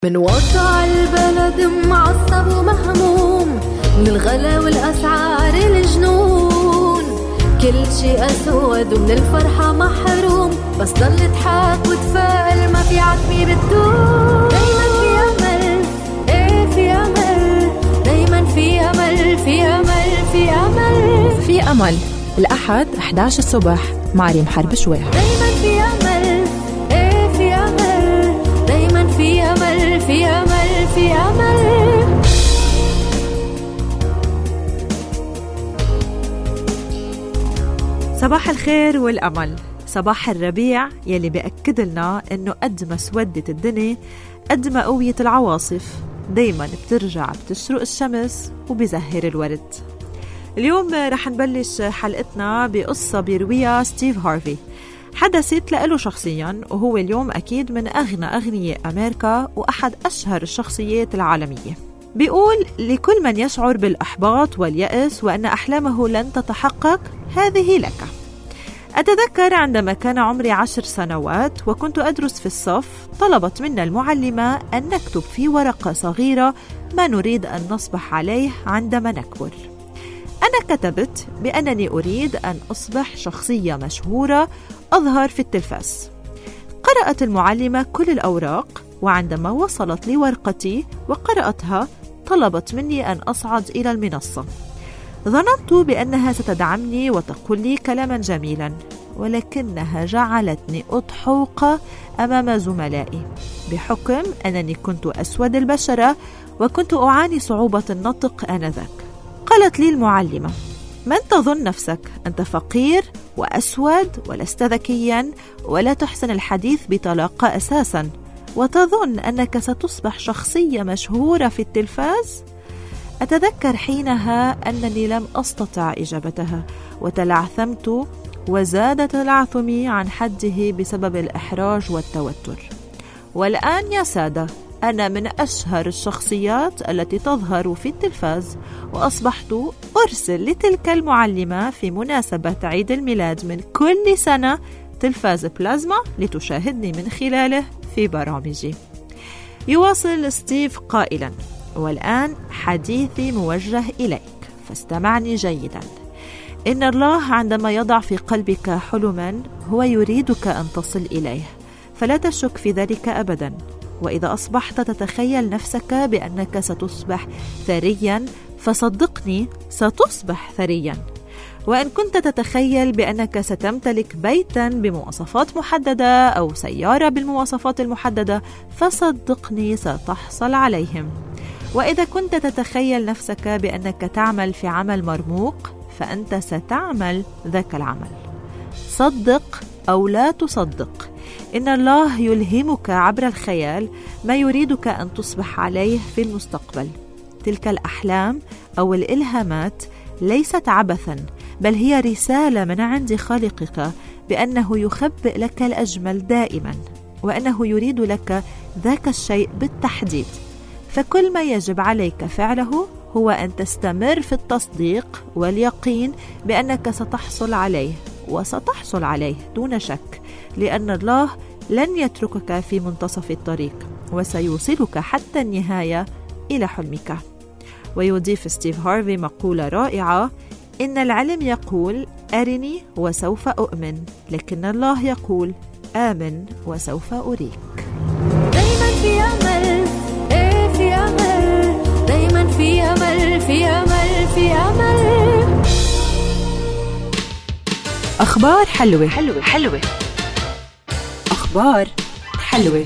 من وضع البلد معصب ومهموم، من الغلا والأسعار الجنون، كل شيء أسود ومن الفرحة محروم، بس ضل اضحك وتفائل، ما في عتمة بتدوم. دايما في أمل، ايه في أمل، دايما في أمل، في أمل، في أمل، في أمل. الأحد 11 الصبح مع ريم حرب شويح. دايما في أمل، ايه في أمل، دايما في أمل، في أمل، في أمل. صباح الخير والأمل، صباح الربيع يلي بيأكد لنا إنه قد ما سودت الدنيا قد ما قوية العواصف، دايما بترجع بتشرق الشمس وبزهر الورد. اليوم رح نبلش حلقتنا بقصة بيرويها ستيف هارفي، حدثت له شخصيا، وهو اليوم أكيد من أغنى أغنياء أمريكا وأحد أشهر الشخصيات العالمية. بيقول: لكل من يشعر بالإحباط واليأس وأن أحلامه لن تتحقق، هذه لك. أتذكر عندما كان عمري 10 سنوات وكنت أدرس في الصف، طلبت منا المعلمة أن نكتب في ورقة صغيرة ما نريد أن نصبح عليه عندما نكبر. أنا كتبت بأنني أريد أن أصبح شخصية مشهورة أظهر في التلفاز. قرأت المعلمة كل الأوراق، وعندما وصلت لي ورقتي وقرأتها طلبت مني أن أصعد إلى المنصة. ظننت بأنها ستدعمني وتقول لي كلاما جميلا، ولكنها جعلتني أضحوك أمام زملائي، بحكم أنني كنت أسود البشرة وكنت أعاني صعوبة النطق آنذاك. قالت لي المعلمة: من تظن نفسك؟ أنت فقير وأسود ولست ذكيا ولا تحسن الحديث بطلاقة أساسا، وتظن أنك ستصبح شخصية مشهورة في التلفاز؟ أتذكر حينها أنني لم أستطع إجابتها، وتلعثمت وزاد تلعثمي عن حده بسبب الإحراج والتوتر. والآن يا سادة، أنا من أشهر الشخصيات التي تظهر في التلفاز، وأصبحت أرسل لتلك المعلمة في مناسبة عيد الميلاد من كل سنة تلفاز بلازما لتشاهدني من خلاله في برامجي. يواصل ستيف قائلا: والآن حديثي موجه إليك، فاستمعني جيدا. إن الله عندما يضع في قلبك حلما هو يريدك أن تصل إليه، فلا تشك في ذلك أبدا. وإذا أصبحت تتخيل نفسك بأنك ستصبح ثريا، فصدقني ستصبح ثريا. وإن كنت تتخيل بأنك ستمتلك بيتا بمواصفات محددة أو سيارة بالمواصفات المحددة، فصدقني ستحصل عليهم. وإذا كنت تتخيل نفسك بأنك تعمل في عمل مرموق، فأنت ستعمل ذاك العمل. صدق أو لا تصدق، إن الله يلهمك عبر الخيال ما يريدك أن تصبح عليه في المستقبل. تلك الأحلام أو الإلهامات ليست عبثا، بل هي رسالة من عند خالقك بأنه يخبئ لك الأجمل دائما، وأنه يريد لك ذاك الشيء بالتحديد. فكل ما يجب عليك فعله هو أن تستمر في التصديق واليقين بأنك ستحصل عليه، وستحصل عليه دون شك، لأن الله لن يتركك في منتصف الطريق، وسيوصلك حتى النهاية إلى حلمك. ويضيف ستيف هارفي مقولة رائعة: إن العلم يقول أرني وسوف أؤمن، لكن الله يقول آمن وسوف أريك. دايما في أمل، إيه في أمل، دايما في أمل، في أمل، في أمل. أخبار حلوة حلوة حلوة، أخبار حلوة.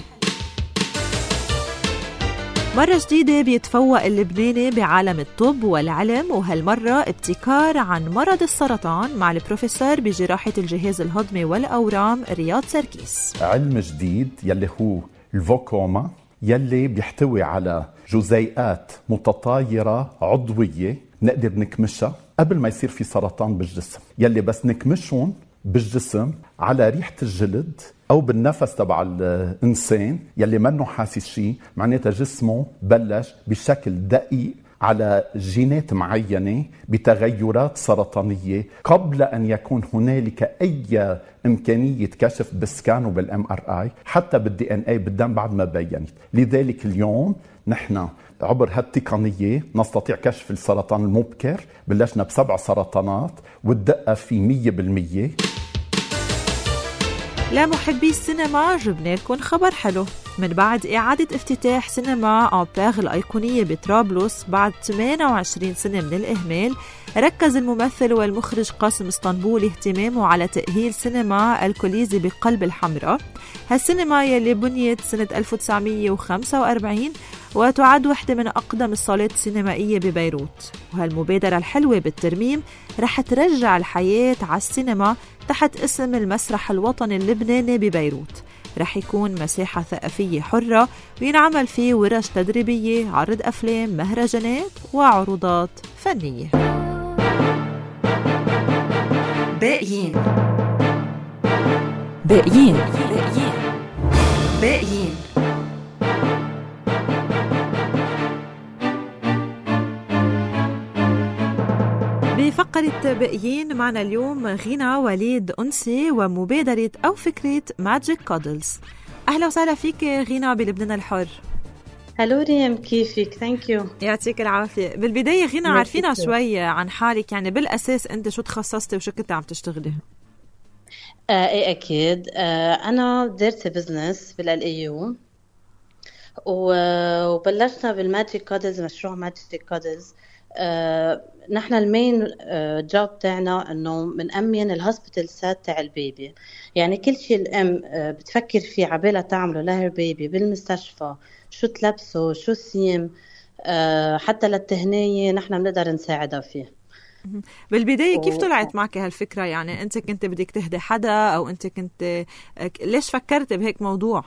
مرة جديدة بيتفوق اللبناني بعالم الطب والعلم، وهالمرة ابتكار عن مرض السرطان مع البروفيسور بجراحة الجهاز الهضمي والأورام رياض سركيس. علم جديد يلي هو الفوكوما، يلي بيحتوي على جزيئات متطايرة عضوية نقدر نكمشها قبل ما يصير في سرطان بالجسم، يلي بس نكمشهم بالجسم على ريحة الجلد أو بالنفس تبع الإنسان يلي منه حاسس شيء، معناتها جسمه بلش بشكل دقيق على جينات معينة بتغيرات سرطانية قبل أن يكون هنالك أي إمكانية كشف بالسكان وبالMRI حتى بالDNA بالدم بعد ما بينت. لذلك اليوم نحن عبر هالتقنية نستطيع كشف السرطان المبكر. بلشنا ب7 سرطانات والدقة في 100%. لمحبي السينما جبنا لكم خبر حلو. من بعد إعادة افتتاح سينما أمبير الأيقونية بطرابلس بعد 28 سنة من الإهمال، ركز الممثل والمخرج قاسم اسطنبولي اهتمامه على تأهيل سينما الكوليزي بقلب الحمراء. هالسينما يلي بنيت سنة 1945 وتعد واحدة من أقدم الصالات السينمائية ببيروت. وهالمبادرة الحلوة بالترميم رح ترجع الحياة على السينما تحت اسم المسرح الوطني اللبناني ببيروت. رح يكون مساحة ثقافية حرة وينعمل فيه ورش تدريبية، عرض أفلام، مهرجانات وعروضات فنية. باقيين باقيين باقيين. بفقرة باقيين معنا اليوم غينا وليد أنسي ومبادرة أو فكرة ماجيك كودلز. أهلا وسهلا فيك غينا بلبنان الحر. هلو ريم، كيفك؟ ثانك يو. يعطيك العافية. بالبداية غينا عارفينا شوي عن حالك، يعني بالأساس أنت شو تخصصتي وشو كنت عم تشتغلي؟ ايه اكيد. انا درت بزنس بالLAU وبلشنا بالماجيك كودلز، مشروع ماجيك كودلز. نحن المين جوب تاعنا انه منأمن الهوسبيتال سات تاع البيبي، يعني كل شيء الام بتفكر فيه عبالة تعمله لها البيبي بالمستشفى، شو تلبسه، شو سيم، حتى للتهنية نحن بنقدر نساعدها فيه. بالبداية كيف طلعت معك هالفكرة؟ يعني أنت كنت بدك تهدي حدا أو أنت كنت ليش فكرت بهيك موضوع؟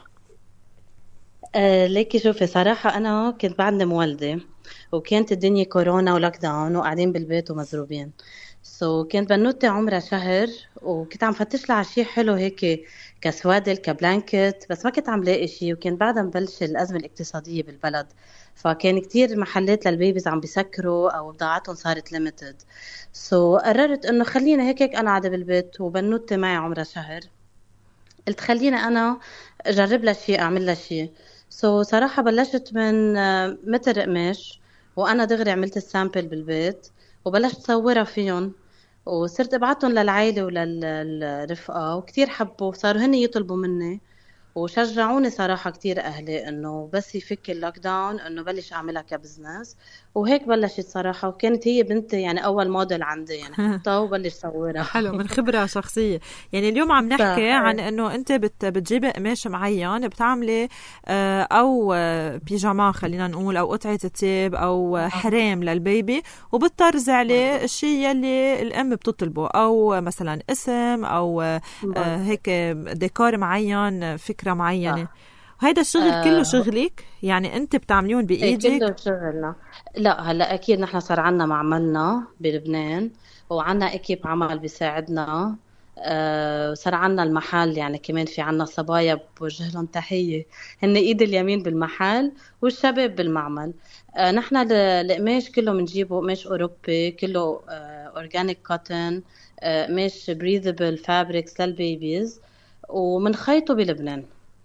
ليكي شوفي، صراحة أنا كنت بعدني مولدة وكانت الدنيا كورونا ولوك داون وقاعدين بالبيت ومزروبين. كانت بنوتي عمرها شهر وكنت عم فتش لها على شيء حلو هيك كسوادل كبلانكت، بس ما كنت عم لاقي شيء، وكان بعدها مبلش الأزمة الاقتصادية بالبلد، فكان كتير محلات للبيبيز عم بيسكروا أو بضاعتهم صارت ليميتد. قررت إنه خلينا هيك أنا قاعدة بالبيت وبنوتي معي عمرها شهر، قلت خلينا أنا أجرب لها شيء، أعمل لها شيء. صراحة بلشت من متر قماش، وأنا دغري عملت السامبل بالبيت وبلشت صورها فيهم، وصرت ابعتهم للعائلة وللرفقة وكتير حبوا، صاروا هن يطلبوا مني وشجعوني صراحة كتير أهلي إنه بس يفك اللوك داون إنه بلش أعملها كبزنس، وهيك بلشت صراحة. وكانت هي بنتي يعني أول موديل عندي، يعني حطها وبلش صورها. حلو، من خبرة شخصية. يعني اليوم عم نحكي عن إنه أنت بتجيبي قماش معين بتعملي أو بيجاما خلينا نقول، أو قطعة تياب أو حرام للبيبي، وبتطرز عليه الشيء يلي الأم بتطلبه، أو مثلا اسم أو هيك ديكور معين، فكرة معينة. هيدا الشغل كله شغلك؟ يعني انت بتعمليون بايدك؟ كله شغلنا. لا هلا اكيد نحن صار عنا معملنا بلبنان وعنا اكيب عمل بيساعدنا. صار عنا المحل، يعني كمان في عنا صبايا بوجه لهم تحية، هن ايد اليمين بالمحل والشباب بالمعمل. نحن القماش كله منجيبه قماش اوروبي، كله اورجانيك كوتن، قماش بريذبل فابريكس للبيبيز، ومنخيطه بلبنان.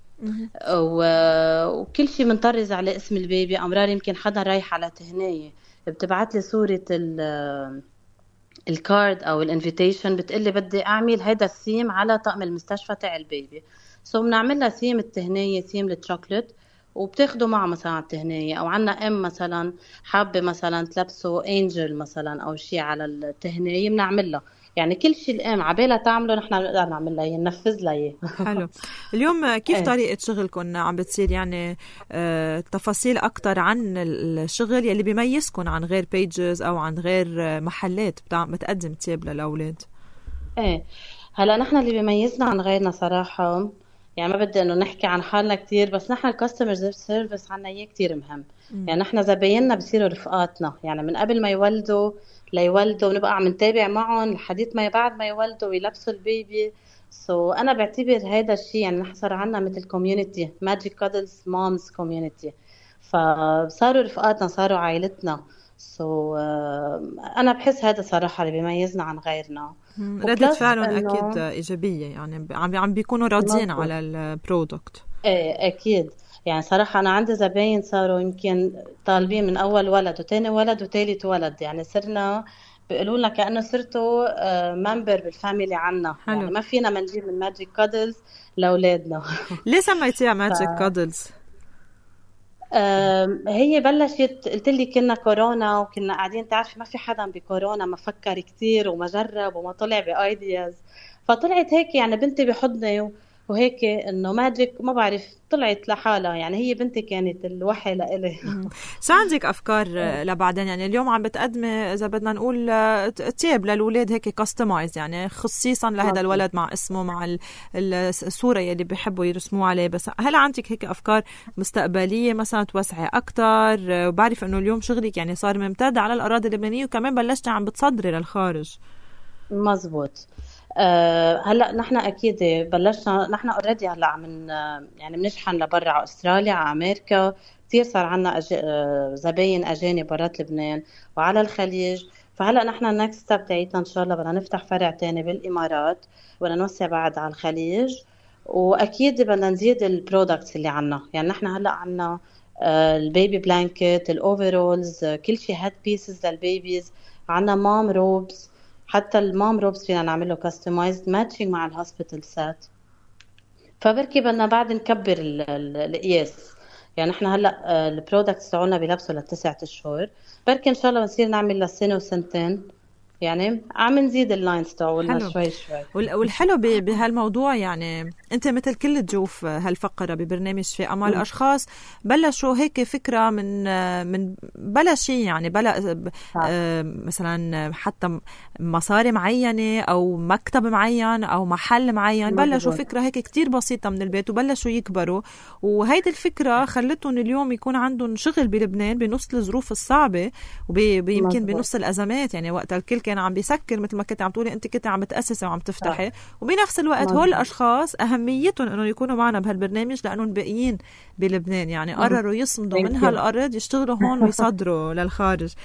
وكل شيء منطرز على اسم البيبي. أمرار يمكن حدا رايح على تهنية بتبعت لي صورة الكارد أو الانفيتيشن، بتقلي بدي أعمل هيدا الثيم على طقم المستشفى تاع البيبي. بنعمل لها ثيم التهنية، ثيم الشوكولات، وبتاخده معه مثلا على التهنية. أو عنا مثلا حابة مثلا تلبسه انجل مثلا أو شيء على التهنية، بنعمل لها. يعني كل شيء الام عبالها تعمله نحن نقدر نعمل لها، ننفذ لها. حلو. اليوم كيف طريقة شغلكم عم بتصير؟ يعني تفاصيل أكتر عن الشغل يلي بيميزكم عن غير بيجز أو عن غير محلات بتقدم تياب للأولاد. هلا نحن اللي بيميزنا عن غيرنا صراحة، يعني ما بدي انه نحكي عن حالنا كتير، بس نحن الكاستمر سيرفيس عنا اياه كتير مهم. يعني نحن زبايننا بصيروا رفقاتنا، يعني من قبل ما يولدوا ليولدوا ونبقى عم نتابع معهم لحديت ما بعد ما يولدوا ويلبسوا البيبي. انا بعتبر هذا الشيء، يعني نحن صار عنا مثل كوميونيتي، ماجيك كودلز مامز كوميونيتي، فصاروا رفقاتنا، صاروا عائلتنا. أنا بحس هذا صراحة اللي بيميزنا عن غيرنا. ردة فعلهم أكيد إيجابية، يعني عم بيكونوا راضيين على البرودكت. إيه أكيد. يعني صراحة أنا عندي زباين صاروا يمكن طالبين من أول ولد وتاني ولد وتالت ولد، يعني صرنا بيقولوا لنا كأنه صرتوا ممبر بالفاميلي عنا. حلو. يعني ما فينا ما نجيب من ماجيك كادلز لأولادنا. ليه سميتيها ماجيك كادلز؟ هي بلشت، قلت لي كنا كورونا وكنا قاعدين، تعرفي ما في حدا بكورونا ما فكر كتير وما جرب وما طلع بايدياز، فطلعت هيك يعني بنتي بحضني وهيك انه ماجيك، ما بعرف طلعت لحالها. يعني هي بنتي كانت الوحي لإلي. شو عندك افكار لبعدين؟ يعني اليوم عم بتقدمي اذا بدنا نقول تياب للولاد هيك كاستمايز، يعني خصيصا لهذا الولد مع اسمه، مع الصوره اللي بيحبوا يرسموه عليه. بس هل عندك هيك افكار مستقبليه مثلا توسعي اكثر؟ وبعرف انه اليوم شغلك يعني صار ممتد على الاراضي اللبنانيه وكمان بلشتي عم بتصدري للخارج. مزبوط. هلا نحن اكيد بلشنا، نحن اوريدي هلا عم يعني بنشحن لبرا على استراليا، على امريكا، كثير صار عندنا زباين اجانب برات لبنان وعلى الخليج. فهلا نحن النكست ستيب تاعتنا ان شاء الله بدنا نفتح فرع تاني بالامارات، بدنا نوسع بعد على الخليج، واكيد بدنا نزيد البرودكتس اللي عنا. يعني نحن هلا عنا البيبي بلانكت، الاوفرولز، كل شيء هاد بيسز للبيبيز، عنا مام روبز، حتى المام روبس فينا نعمله كاستمايزد ماتشنج مع الهوسبيتال سات. فبركي بدنا بعد نكبر القياس. يعني احنا هلا البرودكتس تاعنا بيلبسوا ل9 اشهر، بركي ان شاء الله بنصير نعمل لسنه وسنتين. يعني عم نزيد اللاينز تاعولنا شوي شوي. والحلو بهالموضوع، يعني انت مثل كل تجوف هالفقره ببرنامج في امل، اشخاص بلشوا هيك فكره من بلا شيء، يعني بلا مثلا حتى مصاري معينه او مكتب معين او محل معين، بلشوا فكره هيك كتير بسيطه من البيت وبلشوا يكبروا. وهيدي الفكره خلتهم اليوم يكون عندهم شغل بلبنان بنص الظروف الصعبه ويمكن بنص الازمات. يعني وقت الكل كان عم بيسكر مثل ما كنت عم تقولي انت، كنت عم بتاسسي وعم تفتحي، وبنفس الوقت هول الاشخاص اهميتهم انه يكونوا معنا بهالبرنامج لانهم باقيين بلبنان، يعني قرروا يصمدوا من هالارض يشتغلوا هون ويصدروا للخارج.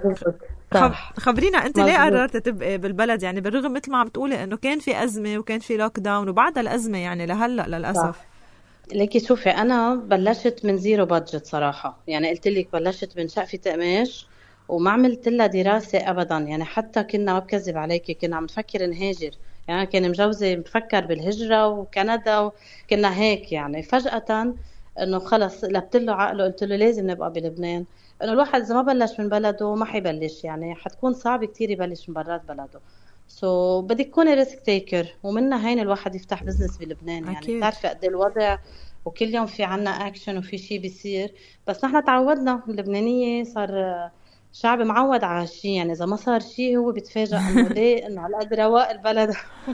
خبرينا انت ليه قررت تبقي بالبلد؟ يعني بالرغم مثل ما عم تقولي انه كان في ازمه وكان في لوك داون وبعد الازمه يعني لهلا للاسف. ليكي شوفي، انا بلشت من زيرو بادجت صراحه. يعني قلت لك بلشت من شقفه قماش وما عملت لها دراسة أبدا. يعني حتى كنا، ما بكذب عليكي، كنا عم نفكر نهاجر. يعني كان مجوزي بفكر بالهجرة وكندا وكنا هيك. يعني فجأة إنه خلص لبت له عقله، قلت له لازم نبقى بلبنان. إنه الواحد إذا ما بلش من بلده ما حيبلش، يعني حتكون صعب كتير يبلش من برات بلده. بدك تكوني ريسك تيكر، ومنها هين الواحد يفتح بزنس بلبنان. يعني بتعرفي قد الوضع وكل يوم في عنا أكشن وفي شيء بيصير. بس نحن تعودنا، اللبنانية صار شعب معود على شيء. يعني إذا ما صار شيء هو بيتفاجأ إنه ليه، إنه على قد رواق البلد.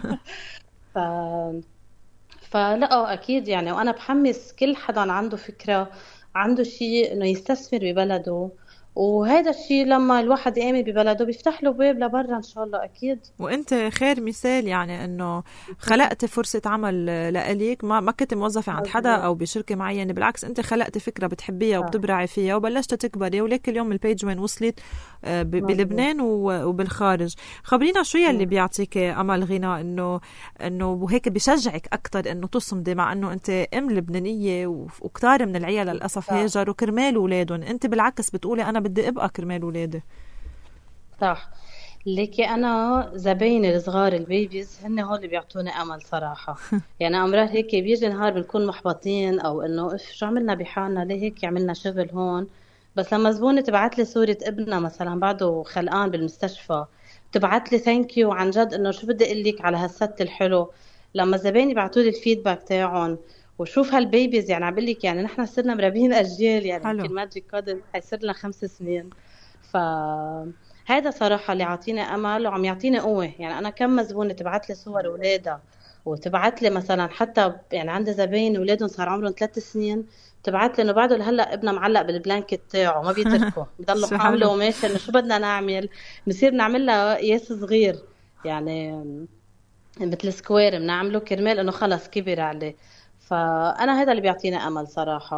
فلا أكيد يعني. وأنا بحمس كل حدا عنده فكرة، عنده شيء، إنه يستثمر ببلده. وهذا الشيء لما الواحد يآمن ببلده بيفتح له باب لبرا إن شاء الله. أكيد وأنت خير مثال، يعني إنه خلقت فرصة عمل لإليك، ما كنت موظفة عند حدا أو بشركة معينة، بالعكس أنت خلقت فكرة بتحبيها وبتبرعي فيها وبلشت تكبري، وليك اليوم البيج وين وصلت بلبنان وبالخارج. خبرينا شو اللي بيعطيك أمل غنى إنه هيك بيشجعك أكتر إنه تصمدي، مع إنه أنت أم لبنانية وكتار من العيال للأسف هاجروا كرمال ولادهم، أنت بالعكس بتقولي أنا بدي أبقى كرمال ولادي. صح. ليكي أنا زبايني الصغار البيبيز هن هول اللي بيعطوني أمل صراحة. يعني أمرار هيك بيجي نهار بنكون محبطين أو إنه شو عملنا بحالنا، ليه هيك عملنا شغل هون. بس لما زبونة تبعت لي صورة ابنها مثلا بعده خلقان بالمستشفى، تبعت لي ثانك يو عن جد، إنه شو بدي أقول لك على هالست الحلو. لما زبايني بعتوا لي الفيدباك تاعهم وشوف هالبيبيز، يعني عم لك يعني نحن صرنا مربين أجيال. يعني يمكن ماجيك كادل حيصير لنا 5 سنين. فهذا صراحة اللي عطيني أمل وعم يعطيني قوة. يعني أنا كم زبونة تبعت لي صور أولادها، وتبعت لي مثلا حتى يعني عندي زباين أولادهم صار عمرهم 3 سنين، تبعت لي إنه بعده لهلا ابنها معلق بالبلانكت تاعه ما بيتركه، بضلوا حامله وماشي. إنه شو بدنا نعمل، بنصير نعمل لها قياس صغير يعني مثل سكوير بنعمله كرمال إنه خلص كبر عليه. فأنا هذا اللي بيعطيني أمل صراحة.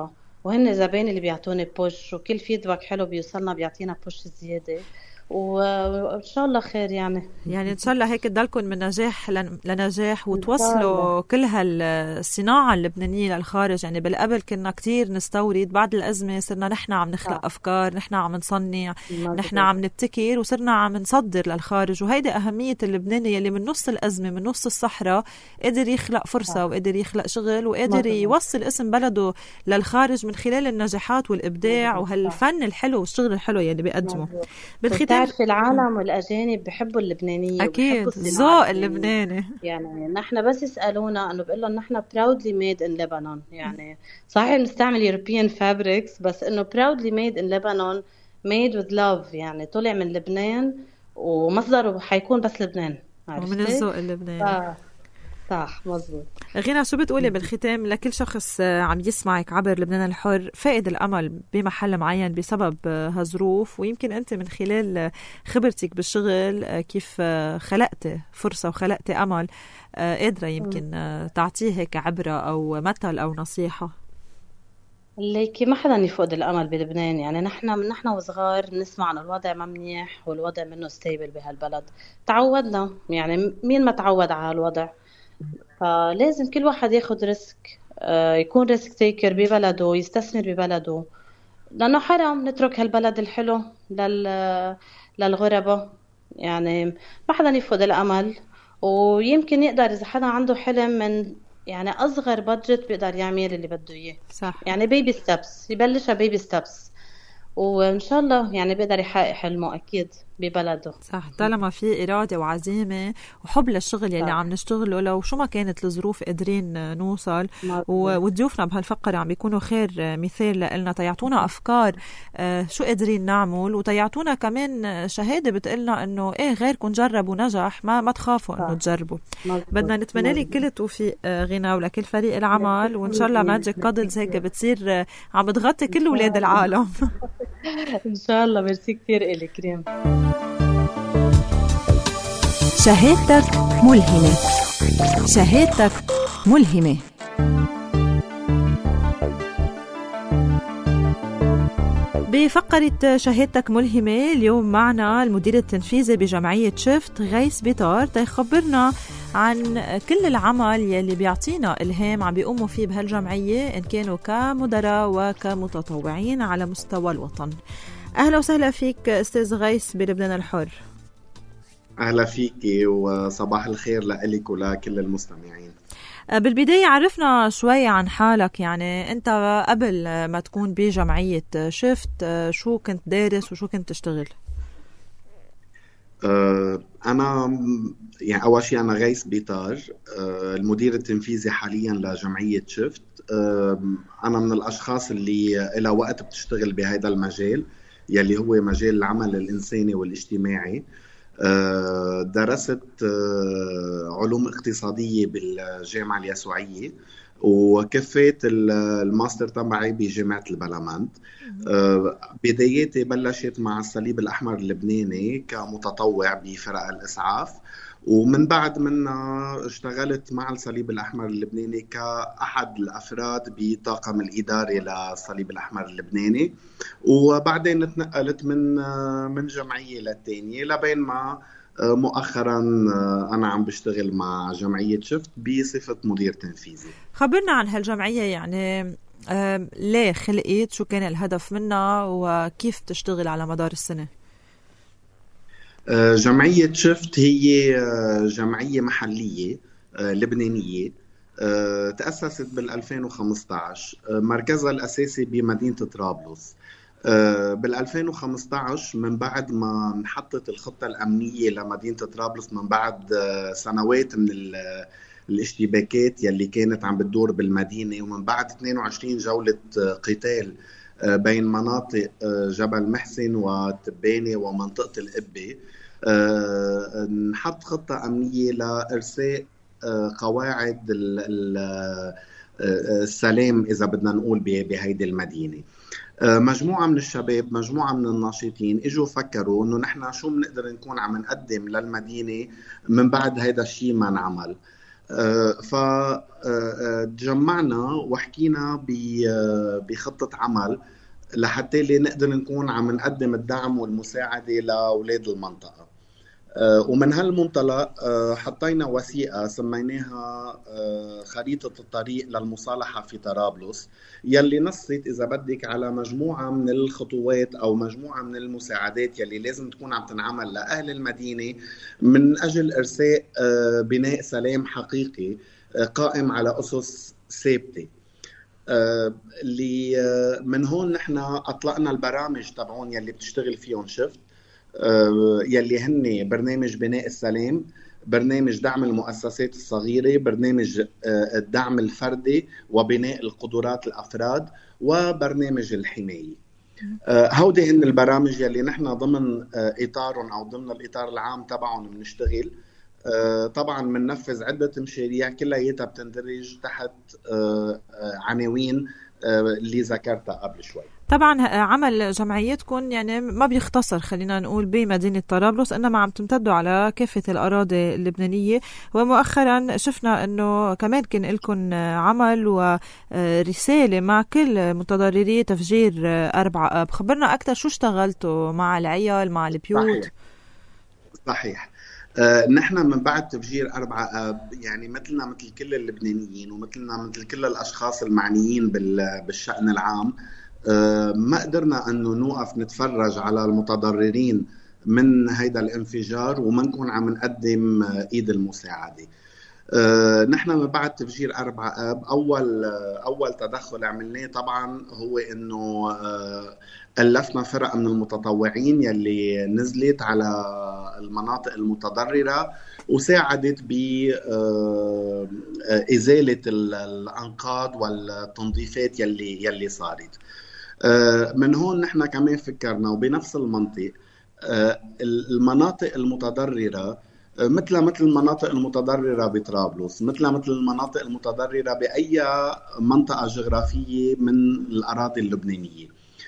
وهن زباين اللي بيعطوني بوش، وكل فيدباك حلو بيوصلنا بيعطينا بوش زيادة، وإن شاء الله خير يعني إن شاء الله هيك تضلكم من نجاح لنجاح، إن شاء وتوصلوا الله. كل هالصناعة اللبنانية للخارج. يعني بالقبل كنا كتير نستورد، بعد الأزمة صرنا نحن عم نخلق أفكار، نحن عم نصنع، نحن عم نبتكر، وصرنا عم نصدر للخارج. وهيدي أهمية اللبناني اللي من نص الأزمة، من نص الصحراء، قدر يخلق فرصة وقدر يخلق شغل وقدر يوصل اسم بلده للخارج من خلال النجاحات والإبداع وهالفن الحلو والشغل الحلو يلي بيقدمه. بالختام بتعرفي العالم والأجانب بحبوا اللبنانية أكيد وبحبوا الذوق اللبناني. يعني نحن بس يسألونا أنه بقول لهم نحن proudly made in Lebanon. يعني صحيح بنستعمل European fabrics، بس إنه proudly made in Lebanon, made with love. يعني طلع من لبنان ومصدره حيكون بس لبنان، ومن الذوق اللبناني. صح مزبوط. غينا، شو بتقولي بالختام لكل شخص عم يسمعك عبر لبنان الحر، فائد الأمل بمحل معين بسبب هالظروف، ويمكن أنت من خلال خبرتك بالشغل كيف خلقت فرصة وخلقت أمل، قادرة يمكن تعطيه هيك عبرة أو مثل أو نصيحة؟ ليكي ما حدا يفقد الأمل بلبنان. يعني نحن وصغار بنسمع عن الوضع ما منيح والوضع منه ستيبل بهالبلد، تعودنا. يعني مين ما تعود على الوضع؟ فلازم كل واحد ياخد ريسك، يكون ريسك تيكر ببلده، يستثمر ببلده، لأنه حرام نترك هالبلد الحلو للغرباء. يعني ما حدا يفقد الأمل، ويمكن يقدر إذا حدا عنده حلم من يعني أصغر بادجت بيقدر يعمل اللي بده إياه. صح. يعني بيبي ستابس، يبلشها بيبي ستابس، وإن شاء الله يعني بيقدر يحقق حلمه أكيد ببلده. صح، طالما في إرادة وعزيمة وحب للشغل يلي عم نشتغله، لو شو ما كانت الظروف قادرين نوصل. وضيوفنا بهالفقرة عم بيكونوا خير مثال لنا، تيعطونا أفكار شو قادرين نعمل، وتيعطونا كمان شهادة بتقلنا إنه إيه غيركم جرب ونجح، ما تخافوا إنه تجربوا. بدنا نتمنى لك كل التوفيق غنى، ولكل فريق العمل، وإن شاء الله ماجيك كادلز هيك بتصير عم بتغطي كل ولاد العالم. إن شاء الله. ميرسي كتير إلي كريم. شهادتك ملهمة. شهادتك ملهمة. بفقرة شهادتك ملهمة اليوم معنا المدير التنفيذي بجمعية شفت غيث بيطار، تيخبرنا عن كل العمل يلي بيعطينا إلهام عم بيقوموا فيه بهالجمعية، إن كانوا كمدراء وكمتطوعين على مستوى الوطن. أهلا وسهلا فيك أستاذ غيث بلبنان الحر. أهلا فيكي وصباح الخير لك ولكل المستمعين. بالبداية عرفنا شوي عن حالك. يعني أنت قبل ما تكون بجمعية شفت شو كنت دارس وشو كنت تشتغل؟ أنا يعني أول شيء أنا غيث بيطار، المدير التنفيذي حاليا لجمعية شفت. أنا من الأشخاص اللي إلى وقت بتشتغل بهذا المجال يلي هو مجال العمل الإنساني والاجتماعي. درست علوم اقتصادية بالجامعة اليسوعية، وكفيت الماستر تبعي بجامعة البلمند. بداياتي بلشت مع الصليب الأحمر اللبناني كمتطوع بفرق الإسعاف، ومن بعد منا اشتغلت مع الصليب الأحمر اللبناني كأحد الأفراد بطاقم الإداري للصليب الأحمر اللبناني، وبعدين اتنقلت من جمعية للتانية لبين ما مؤخرا أنا عم بشتغل مع جمعية شفت بصفة مدير تنفيذي. خبرنا عن هالجمعية، يعني ليه خلقت، شو كان الهدف منها، وكيف تشتغل على مدار السنة؟ جمعية شفت هي جمعية محلية لبنانية، تأسست بال2015. مركزها الأساسي بمدينة طرابلس. بال2015 من بعد ما انحطت الخطة الأمنية لمدينة طرابلس، من بعد سنوات من الاشتباكات يلي كانت عم بتدور بالمدينة، ومن بعد 22 جولة قتال بين مناطق جبل محسن والتبانة ومنطقة القبة، نحط خطة أمنية لإرساء قواعد السلام إذا بدنا نقول بهيدي المدينة. مجموعة من الشباب، مجموعة من الناشطين اجوا فكروا انه نحن شو بنقدر نكون عم نقدم للمدينة من بعد هيدا الشيء ما نعمل. فتجمعنا وحكينا بخطة عمل لحتى اللي نقدر نكون عم نقدم الدعم والمساعدة لأولاد المنطقة. ومن هالمنطلق حطينا وثيقة سميناها خريطة الطريق للمصالحة في طرابلس، يلي نصت إذا بدك على مجموعة من الخطوات أو مجموعة من المساعدات يلي لازم تكون عم تنعمل لأهل المدينة من أجل إرساء بناء سلام حقيقي قائم على أسس ثابتة. اللي من هون نحن أطلقنا البرامج تبعون يلي بتشتغل فيهم شفت، يلي هن برنامج بناء السلام، برنامج دعم المؤسسات الصغيرة، برنامج الدعم الفردي وبناء القدرات الأفراد، وبرنامج الحماية. هودي هن البرامج يلي نحن ضمن إطارهم أو ضمن الإطار العام تبعهم بنشتغل. طبعا بننفذ عدة مشاريع كلها بتندرج تحت عناوين اللي ذكرتها قبل شوي. طبعا عمل جمعيتكم يعني ما بيختصر خلينا نقول بمدينة طرابلس، إنما عم تمتدوا على كافة الأراضي اللبنانية، ومؤخرا شفنا أنه كمان كان لكم عمل ورسالة مع كل متضرري تفجير 4 آب. خبرنا أكثر شو اشتغلتوا مع العيال مع البيوت؟ صحيح. نحن من بعد تفجير 4 آب يعني مثلنا مثل كل اللبنانيين ومثلنا مثل كل الأشخاص المعنيين بالشأن العام ما قدرنا أنه نوقف نتفرج على المتضررين من هيدا الانفجار وما نكون عم نقدم إيد المساعدة. نحن من بعد تفجير 4 آب أول تدخل عملناه طبعا هو أنه ألفنا فرق من المتطوعين يلي نزلت على المناطق المتضررة وساعدت بإزالة الأنقاض والتنظيفات يلي صارت. من هون نحن كمان فكرنا وبنفس المنطق المناطق المتضررة مثل المناطق المتضررة بطرابلس، مثل المناطق المتضررة بأي منطقة جغرافية من الأراضي اللبنانية.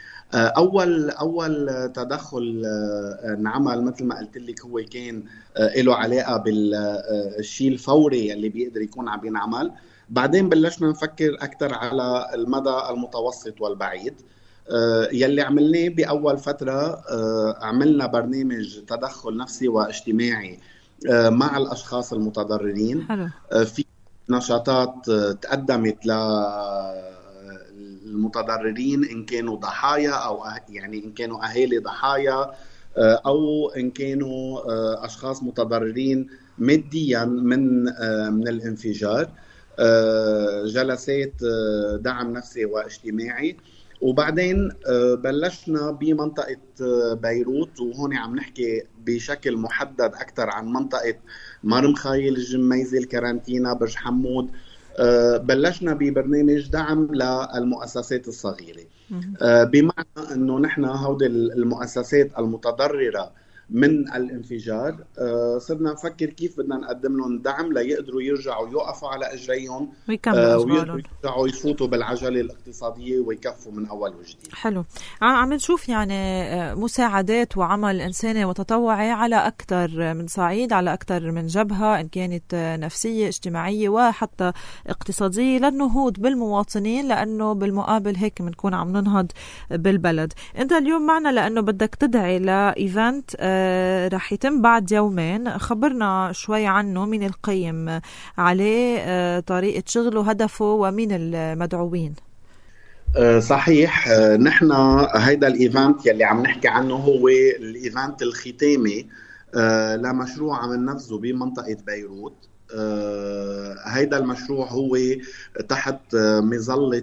أول تدخل نعمل مثل ما قلت لك هو كان له علاقة بالشيء الفوري اللي بيقدر يكون عم ينعمل. بعدين بلشنا نفكر أكثر على المدى المتوسط والبعيد. يلي عملناه بأول فترة عملنا برنامج تدخل نفسي واجتماعي مع الأشخاص المتضررين. في نشاطات تقدمت للمتضررين إن كانوا ضحايا أو يعني إن كانوا أهالي ضحايا أو إن كانوا أشخاص متضررين ماديا من الانفجار. جلسات دعم نفسي واجتماعي. وبعدين بلشنا بمنطقة بيروت، وهون عم نحكي بشكل محدد أكثر عن منطقة مرمخايل، الجميزة، الكارانتينا، برج حمود. بلشنا ببرنامج دعم للمؤسسات الصغيرة، بمعنى أنه نحن هودي المؤسسات المتضررة من الانفجار صرنا نفكر كيف بدنا نقدم لهم دعم ليقدروا يرجعوا يوقفوا على اجريهم ويقدروا يرجعوا يفوتوا بالعجله الاقتصاديه ويكفوا من اول وجديد. حلو. عم نشوف يعني مساعدات وعمل انساني وتطوعي على اكثر من صعيد، على اكثر من جبهه، ان كانت نفسيه اجتماعيه وحتى اقتصاديه، للنهوض بالمواطنين، لانه بالمقابل هيك بنكون عم ننهض بالبلد. انت اليوم معنا لانه بدك تدعي لايفنت رح يتم بعد يومين. خبرنا شوي عنه، مين القيم عليه، طريقة شغله، هدفه، ومين المدعوين؟ صحيح. نحن هيدا الايفنت يلي عم نحكي عنه هو الايفنت الختامي لمشروع عم ننفذه بمنطقة بيروت. هيدا المشروع هو تحت مظلة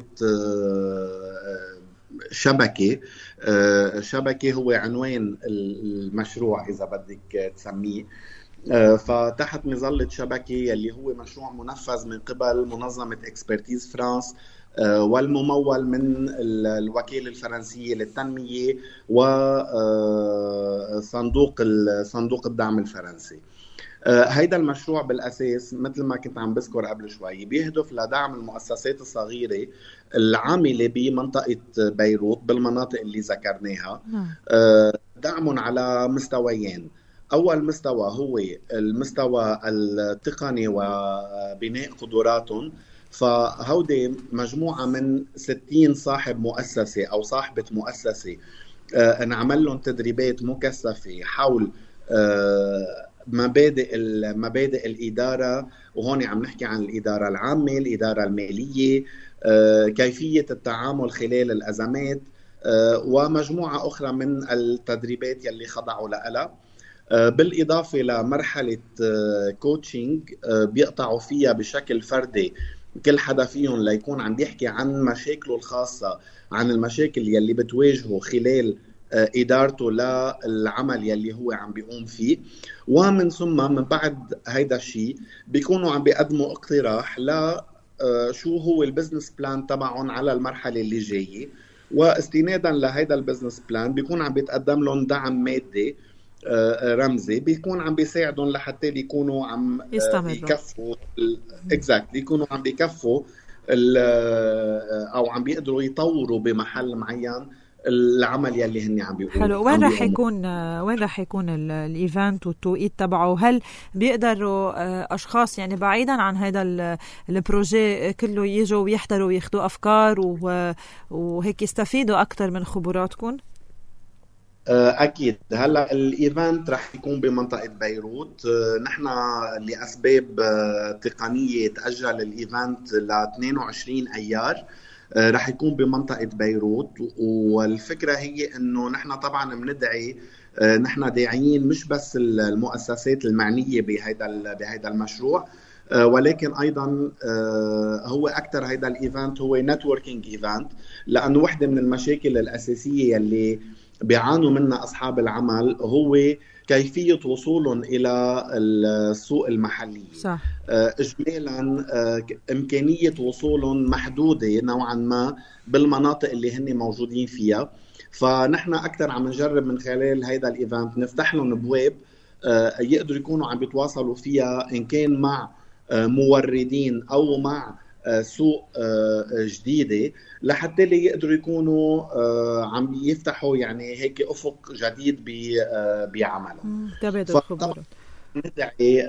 شبكة هو عنوان المشروع إذا بدك تسميه. فتحت مظلة شبكة يلي هو مشروع منفذ من قبل منظمة اكسبرتيز فرانس والممول من الوكالة الفرنسية للتنمية وصندوق الدعم الفرنسي. هيدا المشروع بالأساس مثل ما كنت عم بذكر قبل شوي بيهدف لدعم المؤسسات الصغيرة العاملة بمنطقة بيروت بالمناطق اللي ذكرناها. دعم على مستويين. أول مستوى هو المستوى التقني وبناء قدراتهم. فهودي مجموعة من 60 صاحب مؤسسة أو صاحبة مؤسسة نعمل لهم تدريبات مكثفة حول مبادئ الإدارة، وهون عم نحكي عن الإدارة العامة، الإدارة المالية، كيفية التعامل خلال الأزمات، ومجموعة أخرى من التدريبات يلي خضعوا لها، بالإضافة لمرحلة كوتشنج بيقطعوا فيها بشكل فردي كل حدا فيهم ليكون عم بيحكي عن مشاكله الخاصة، عن المشاكل يلي بتواجهه خلال إدارته للعمل يلي هو عم بيقوم فيه. ومن ثم من بعد هيدا الشيء بيكونوا عم بيقدموا اقتراح ل شو هو البزنس بلان تبعهم على المرحلة اللي جاية، واستنادا لهيدا البزنس بلان بيكون عم بيتقدم لهم دعم مادي رمزي بيكون عم بيساعدهم لحتى بيكونوا عم يكفوا يكونوا عم بيكفوا او عم بيقدروا يطوروا بمحل معين العمل يلي هن عم بيقوموا. حلو. وين راح يكون الايفنت والتوقيت تبعه؟ هل بيقدروا اشخاص يعني بعيدا عن هذا البروجي كله يجوا ويحضروا وياخذوا افكار وهيك يستفيدوا اكثر من خبراتكم؟ أكيد. هلا الإيفنت رح يكون بمنطقة بيروت. نحن لأسباب تقنية تأجل الإيفنت ل 22 أيار. رح يكون بمنطقة بيروت، والفكرة هي إنه نحن طبعا بندعي، نحن داعيين مش بس المؤسسات المعنية بهيدا المشروع، ولكن أيضا هو أكثر هيدا الإيفنت هو نتوركينج إيفنت، لأنه واحدة من المشاكل الأساسية اللي بيعانوا منها أصحاب العمل هو كيفية وصولهم إلى السوق المحلي. صح. إجمالا إمكانية وصولهم محدودة نوعا ما بالمناطق اللي هن موجودين فيها. فنحن أكثر عم نجرب من خلال هيدا الإيفنت نفتح لهم بواب يقدروا يكونوا عم بيتواصلوا فيها، إن كان مع موردين أو مع سوق جديدة، لحتى اللي يقدروا يكونوا عم يفتحوا يعني هيك أفق جديد بعملهم. تبادل خبرات. ندعي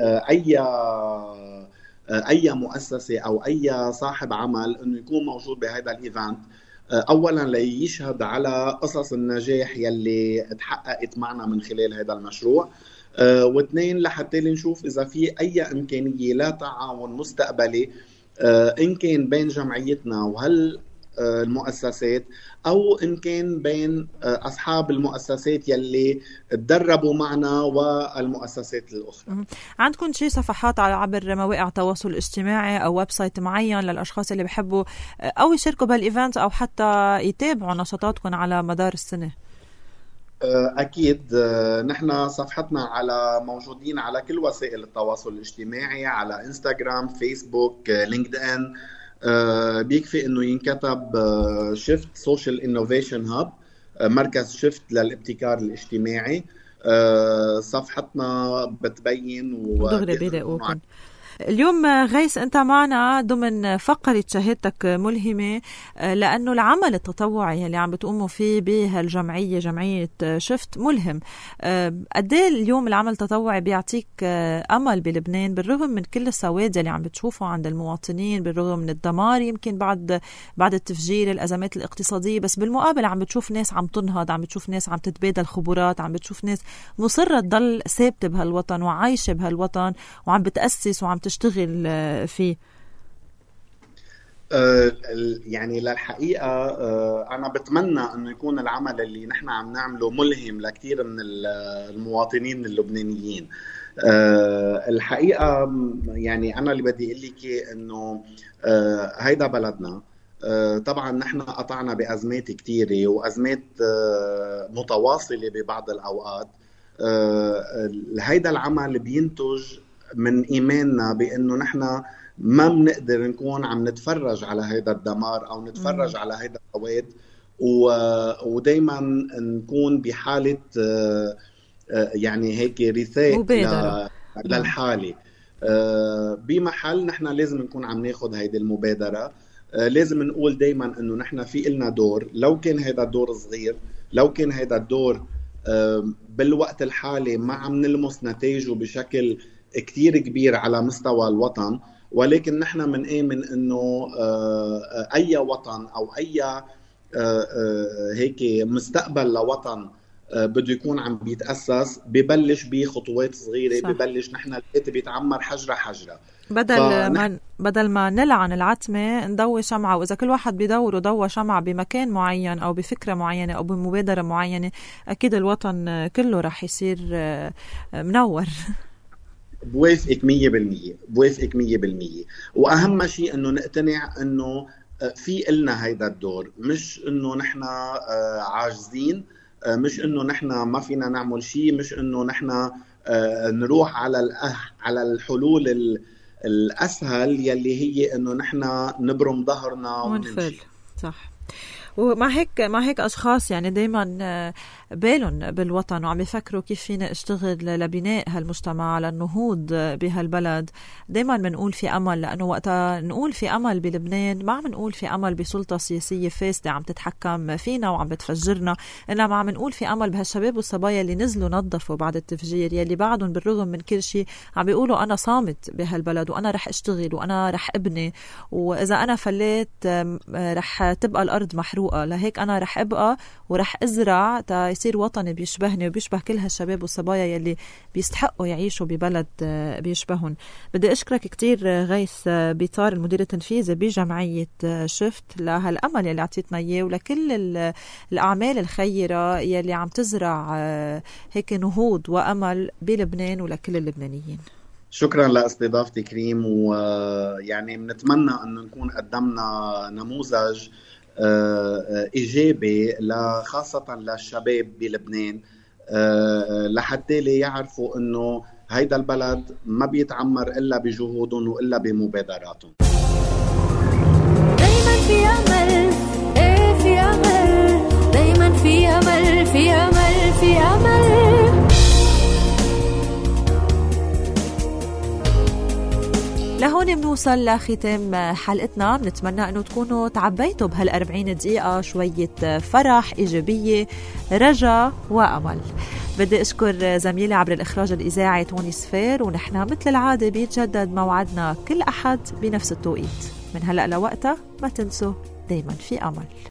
أي مؤسسة أو أي صاحب عمل إنه يكون موجود بهذا الإيفنت، أولا ليشهد على قصص النجاح يلي تحققت معنا من خلال هذا المشروع، واثنين لحتى نشوف إذا في أي إمكانية لا تعاون مستقبلي إن كان بين جمعيتنا وهل المؤسسات، أو إن كان بين أصحاب المؤسسات يلي تدربوا معنا والمؤسسات الأخرى. عندكم شيء صفحات عبر مواقع التواصل الاجتماعي أو ويب سايت معين للأشخاص اللي بيحبوا أو يشاركوا بالإيفنت أو حتى يتابعوا نشاطاتكم على مدار السنة؟ أكيد. نحن صفحتنا موجودين على كل وسائل التواصل الاجتماعي، على إنستغرام، فيسبوك، لينكدين. بيكفي إنه ينكتب شيفت سوشيال إنوفيشن هاب، مركز شيفت للابتكار الاجتماعي. صفحتنا بتبين ودغري بيلاقوكم. اليوم غيث أنت معنا ضمن فقرة شهادتك ملهمة، لأنه العمل التطوعي اللي عم بتقوموا فيه بهالجمعية، جمعية شفت، ملهم. قد ايه اليوم العمل التطوعي بيعطيك أمل بلبنان بالرغم من كل السواد اللي عم بتشوفه عند المواطنين، بالرغم من الدمار يمكن بعد التفجير، الأزمات الاقتصادية، بس بالمقابل عم بتشوف ناس عم تنهض، عم بتشوف ناس عم تتبادل خبرات، عم بتشوف ناس مصرة تضل ثابتة بهالوطن وعايشة بهالوطن وعم بتأسس وعم تشتغل فيه. يعني للحقيقة أنا بتمنى أنه يكون العمل اللي نحن عم نعمله ملهم لكثير من المواطنين اللبنانيين. الحقيقة يعني أنا اللي بدي أقول لك أنه هيدا بلدنا. طبعا نحن قطعنا بأزمات كثيرة وأزمات متواصلة ببعض الأوقات. هيدا العمل بينتج من إيماننا بأنه نحن ما بنقدر نكون عم نتفرج على هيدا الدمار أو نتفرج على هيدا السواد، ودايما نكون بحالة يعني هيك رثاء للحالة. بمحل نحن لازم نكون عم ناخد هيدي المبادرة. لازم نقول دايما أنه نحن في إلنا دور، لو كان هيدا الدور صغير، لو كان هيدا الدور بالوقت الحالي ما عم نلمس نتائجه بشكل كتير كبير على مستوى الوطن، ولكن نحن منآمن انه اي وطن او اي هيك مستقبل لوطن بده يكون عم بيتأسس ببلش بخطوات صغيرة. صح. ببلش نحن البيت بيتعمر حجرة حجرة، بدل ما نلعن العتمة نضوي شمعة. وإذا كل واحد بيدور وضوى شمعة بمكان معين أو بفكرة معينة أو بمبادرة معينة، أكيد الوطن كله رح يصير منور. بوافقك 100%. وأهم شيء أنه نقتنع أنه في إلنا هيدا الدور، مش أنه نحن عاجزين، مش أنه نحن ما فينا نعمل شيء، مش أنه نحن نروح على الحلول الأسهل يلي هي أنه نحن نبرم ظهرنا ونمشي. صح. ومع هيك أشخاص يعني دايما بالهم بالوطن وعم يفكروا كيف فينا اشتغل لبناء هالمجتمع، للنهوض بهالبلد. دايما منقول في أمل، لأنه وقتها نقول في أمل بلبنان ما عم نقول في أمل بسلطة سياسية فاسدة عم تتحكم فينا وعم بتفجرنا، إنما عم نقول في أمل بهالشباب والصبايا اللي نزلوا نظفوا بعد التفجير، يلي بعدهم بالرغم من كل شيء عم بيقولوا أنا صامت بهالبلد وأنا رح أشتغل وأنا رح أبني، وإذا أنا فليت رح تبقى الأرض محروقة، لهيك أنا رح أبقى ورح أزرع يصير وطني بيشبهني وبيشبه كل هالشباب والصبايا يلي بيستحقوا يعيشوا ببلد بيشبهون. بدي أشكرك كتير غيث بيطار، المدير التنفيذي بجمعية شفت، لهالأمل يلي عطيتنا إياه ولكل الأعمال الخيرة يلي عم تزرع هيك نهوض وأمل بلبنان ولكل اللبنانيين. شكرا لاستضافتي كريم، ويعني بنتمنى أن نكون قدمنا نموذج إيجابي خاصة للشباب بلبنان، لحتى يعرفوا أنه هيدا البلد ما بيتعمر إلا بجهودهم وإلا بمبادراتهم. دايما في أمل، في أمل، دايما في أمل، في أمل، في أمل. لهون بنوصل لختام حلقتنا. بنتمنى أنه تكونوا تعبيتوا بهال40 دقيقة شوية فرح، إيجابية، رجاء وأمل. بدي أشكر زميلي عبر الإخراج الإذاعي توني سفير، ونحن مثل العادة بيتجدد موعدنا كل أحد بنفس التوقيت. من هلأ لوقتها ما تنسوا دايما في أمل.